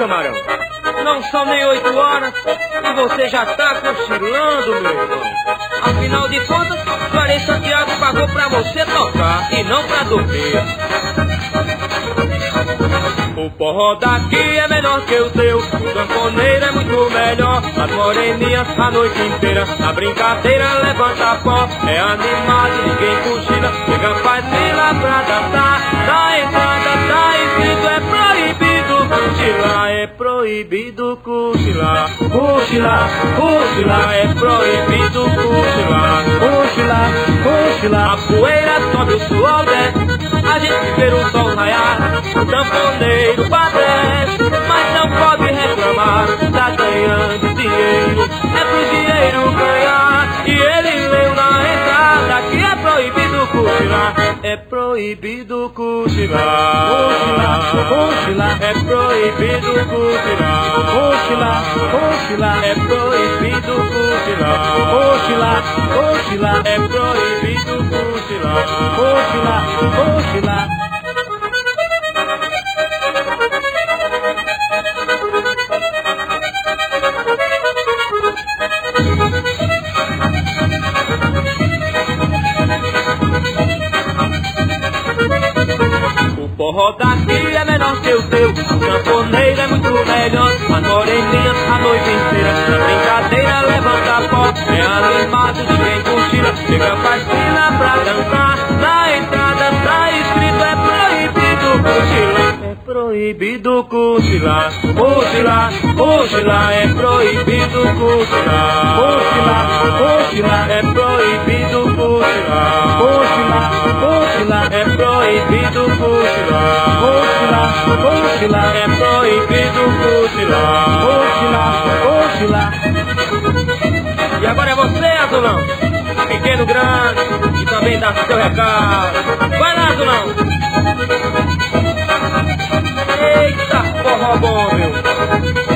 camarão. Não são nem 8 horas e você já tá cochilando, meu irmão. Afinal de contas, Juarez Santiago pagou pra você tocar e não pra dormir. O forró daqui é menor que o seu, o sanfoneiro é muito melhor. As moreninhas a noite inteira, a brincadeira levanta pó. É animado, ninguém cochila, chega faz fila pra dançar. Na entrada tá escrito, é proibido cochilar, é proibido cochilar. Cochilar, cochilar, é proibido cochilar. Cochilar, cochilar, a poeira sobe, o suor desce, a gente vê o sol raiar. O sanfoneiro padece, mas não pode reclamar. Tá ganhando dinheiro, é pro dinheiro ganhar. E ele leu na entrada que é proibido cochilar. É proibido cochilar. Cochilar, cochilar, é proibido cochilar. Cochilar, cochilar, é proibido cochilar. Cochilar, cochilar, é proibido cochilar. Cochilar, cochilar. O forró daqui é menor que o seu, o sanfoneiro é muito melhor. As moreninhas a noite inteira, na brincadeira levanta pó. É animado, ninguém cochila, chega faz fila pra dançar. Na entrada tá escrito, é proibido cochilar. É proibido cochilar. Cochilar, cochilar, é proibido cochilar. Cochilar, cochilar, é proibido cochilar. Cochilar, cochilar, é proibido cochilar. Cochilar, cochilar, é proibido cochilar. Cochilar, cochilar. E agora é você, Azulão, pequeno, grande, e também dá seu recado. Vai lá, Azulão. Eita, forró bom, meu.